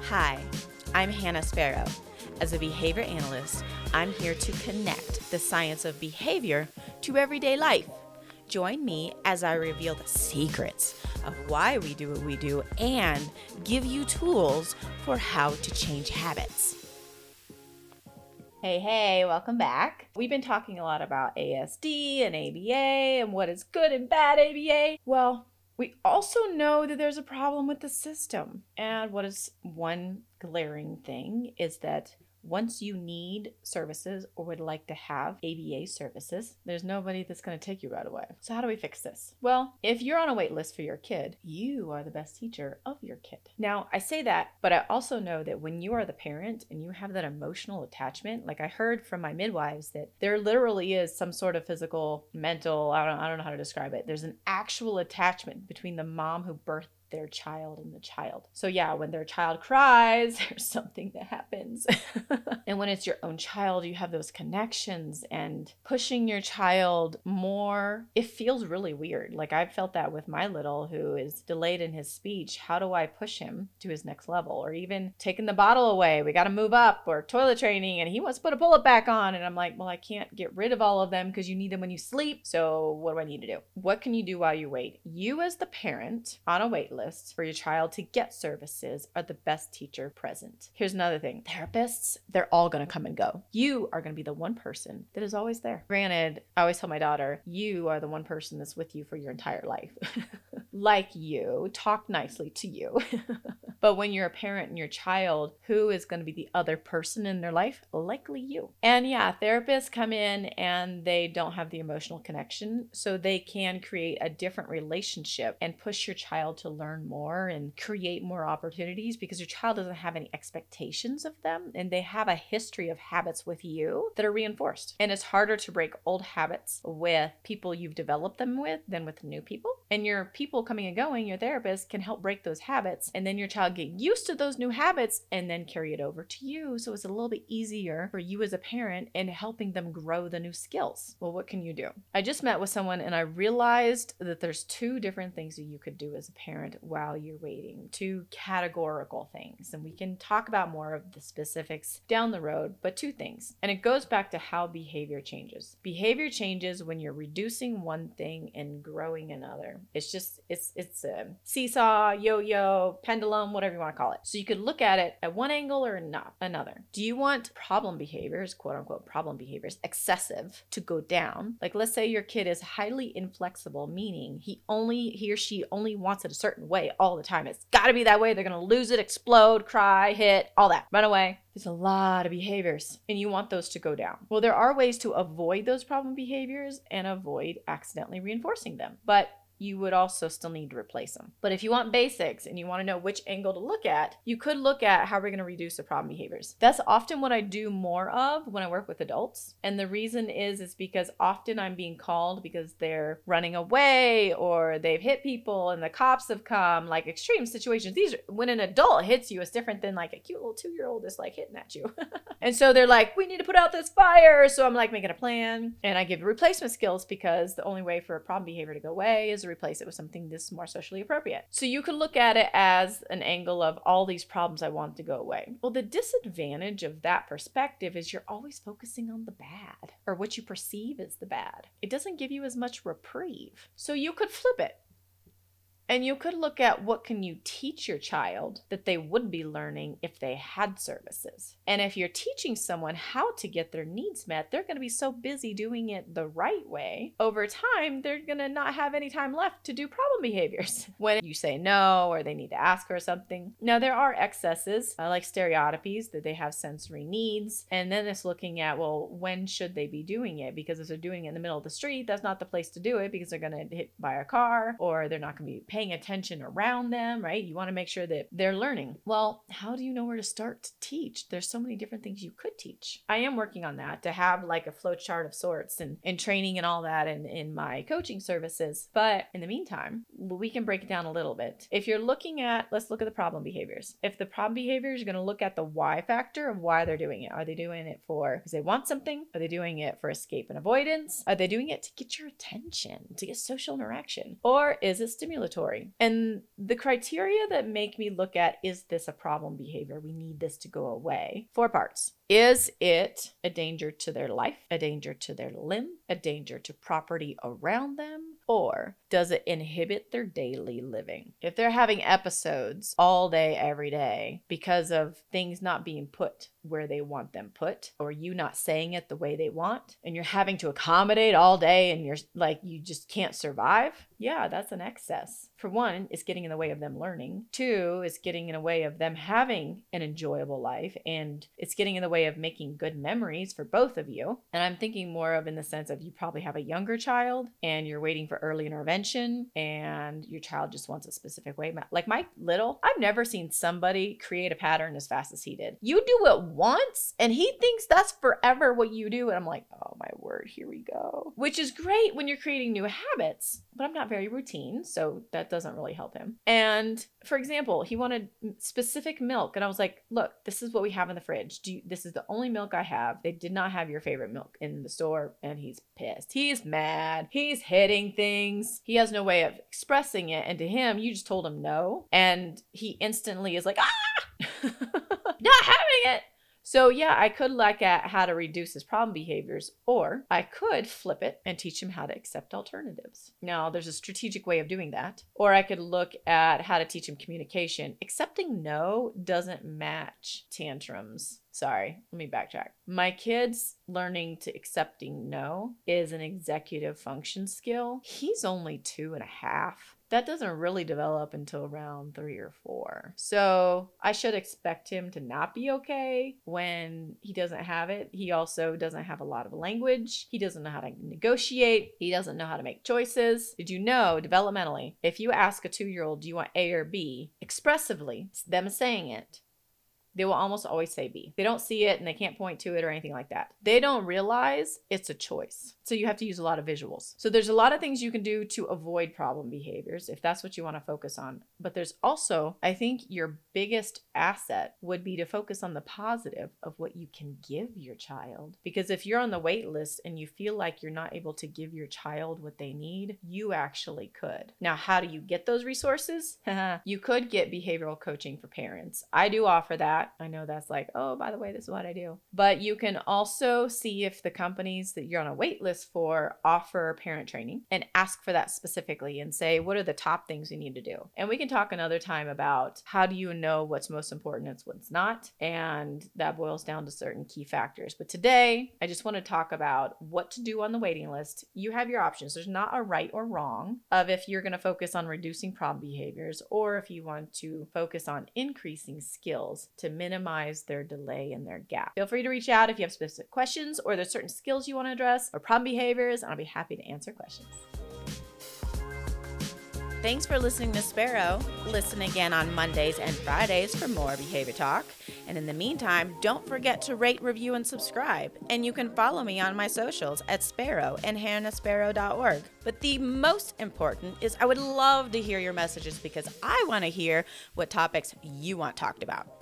Hi, I'm Hannah Sparrow. As a behavior analyst, I'm here to connect the science of behavior to everyday life. Join me as I reveal the secrets of why we do what we do and give you tools for how to change habits. Hey, welcome back. We've been talking a lot about ASD and ABA and what is good and bad ABA. Well, we also know that there's a problem with the system. And what is one glaring thing is that once you need services or would like to have ABA services, there's nobody that's going to take you right away. So how do we fix this? Well, if you're on a wait list for your kid, you are the best teacher of your kid. Now, I say that, but I also know that when you are the parent and you have that emotional attachment, like I heard from my midwives that there literally is some sort of physical, mental, I don't know how to describe it. There's an actual attachment between the mom who birthed their child and the child. So yeah, when their child cries, there's something that happens. And when it's your own child, you have those connections, and pushing your child more, it feels really weird. Like I've felt that with my little who is delayed in his speech. How do I push him to his next level? Or even taking the bottle away, we got to move up, or toilet training, and he wants to put a pull-up back on. And I'm like, well, I can't get rid of all of them because you need them when you sleep. So what do I need to do? What can you do while you wait? You as the parent on a wait list for your child to get services are the best teacher present. Here's another thing. Therapists, they're all going to come and go. You are going to be the one person that is always there. Granted, I always tell my daughter, you are the one person that's with you for your entire life. Like you, talk nicely to you. But when you're a parent and your child, who is going to be the other person in their life? Likely you. And yeah, therapists come in and they don't have the emotional connection, so they can create a different relationship and push your child to learn more and create more opportunities because your child doesn't have any expectations of them and they have a history of habits with you that are reinforced. And it's harder to break old habits with people you've developed them with than with new people. And your people coming and going, your therapist, can help break those habits, and then your child get used to those new habits and then carry it over to you. So it's a little bit easier for you as a parent in helping them grow the new skills. Well, what can you do? I just met with someone and I realized that there's two different things that you could do as a parent while you're waiting, two categorical things. And we can talk about more of the specifics down the road, but two things. And it goes back to how behavior changes. Behavior changes when you're reducing one thing and growing another. It's a seesaw, yo-yo, pendulum, whatever you want to call it. So you could look at it at one angle or not another. Do you want problem behaviors, quote unquote problem behaviors, excessive to go down? Like let's say your kid is highly inflexible, meaning he or she only wants it a certain way all the time. It's got to be that way. They're going to lose it, explode, cry, hit, all that, run away. There's a lot of behaviors and you want those to go down. Well, there are ways to avoid those problem behaviors and avoid accidentally reinforcing them. But you would also still need to replace them. But if you want basics and you want to know which angle to look at, you could look at how we're going to reduce the problem behaviors. That's often what I do more of when I work with adults. And the reason is because often I'm being called because they're running away or they've hit people and the cops have come, like extreme situations. When an adult hits you, it's different than like a cute little 2-year-old is like hitting at you. And so they're like, we need to put out this fire. So I'm like making a plan and I give replacement skills because the only way for a problem behavior to go away is to replace it with something that's more socially appropriate. So you could look at it as an angle of all these problems I want to go away. Well, the disadvantage of that perspective is you're always focusing on the bad or what you perceive as the bad. It doesn't give you as much reprieve. So you could flip it. And you could look at what can you teach your child that they would be learning if they had services. And if you're teaching someone how to get their needs met, they're going to be so busy doing it the right way. Over time, they're going to not have any time left to do problem behaviors. When you say no, or they need to ask for something. Now, there are excesses, like stereotypies, that they have sensory needs. And then it's looking at, well, when should they be doing it? Because if they're doing it in the middle of the street, that's not the place to do it because they're going to get hit by a car or they're not going to be paying attention around them, right? You want to make sure that they're learning. Well, how do you know where to start to teach? There's so many different things you could teach. I am working on that to have like a flow chart of sorts and training and all that in my coaching services. But in the meantime, we can break it down a little bit. If you're looking at, let's look at the problem behaviors. If the problem behaviors, you're going to look at the why factor of why they're doing it. Are they doing it because they want something? Are they doing it for escape and avoidance? Are they doing it to get your attention, to get social interaction? Or is it stimulatory? And the criteria that make me look at, is this a problem behavior? We need this to go away. 4 parts. Is it a danger to their life, a danger to their limb, a danger to property around them, or does it inhibit their daily living? If they're having episodes all day, every day, because of things not being put where they want them put, or you not saying it the way they want, and you're having to accommodate all day and you're like, you just can't survive, yeah, that's an excess. For one, it's getting in the way of them learning. 2, it's getting in the way of them having an enjoyable life, and it's getting in the way of making good memories for both of you. And I'm thinking more of in the sense of, you probably have a younger child and you're waiting for early intervention and your child just wants a specific way. Like my little, I've never seen somebody create a pattern as fast as he did. You do it once and he thinks that's forever what you do. And I'm like, oh my word, here we go. Which is great when you're creating new habits, but I'm not very routine, so that doesn't really help him. And for example, he wanted specific milk, and I was like, look, this is what we have in the fridge. This is the only milk I have. They did not have your favorite milk in the store, and he's pissed. He's mad. He's hitting things. He has no way of expressing it, and to him, you just told him no, and he instantly is like, ah, not having it. So yeah, I could look at how to reduce his problem behaviors, or I could flip it and teach him how to accept alternatives. Now, there's a strategic way of doing that. Or I could look at how to teach him communication. Accepting no doesn't match tantrums. Sorry, let me backtrack. My kid's learning to accepting no is an executive function skill. He's only 2.5. That doesn't really develop until around 3 or 4. So I should expect him to not be okay when he doesn't have it. He also doesn't have a lot of language. He doesn't know how to negotiate. He doesn't know how to make choices. Did you know, developmentally, if you ask a 2-year-old, do you want A or B? Expressively, it's them saying it, they will almost always say B. They don't see it and they can't point to it or anything like that. They don't realize it's a choice. So you have to use a lot of visuals. So there's a lot of things you can do to avoid problem behaviors if that's what you want to focus on. But there's also, I think your biggest asset would be to focus on the positive of what you can give your child. Because if you're on the wait list and you feel like you're not able to give your child what they need, you actually could. Now, how do you get those resources? You could get behavioral coaching for parents. I do offer that. I know that's like, oh, by the way, this is what I do. But you can also see if the companies that you're on a wait list for offer parent training, and ask for that specifically and say, what are the top things you need to do? And we can talk another time about how do you know what's most important and what's not. And that boils down to certain key factors. But today, I just want to talk about what to do on the waiting list. You have your options. There's not a right or wrong of if you're going to focus on reducing problem behaviors or if you want to focus on increasing skills to minimize their delay and their gap. Feel free to reach out if you have specific questions or there's certain skills you want to address or problem behaviors, and I'll be happy to answer questions. Thanks for listening to Sparrow. Listen again on Mondays and Fridays for more behavior talk. And in the meantime, don't forget to rate, review, and subscribe. And you can follow me on my socials at Sparrow and hannahsparrow.org. But the most important is I would love to hear your messages because I want to hear what topics you want talked about.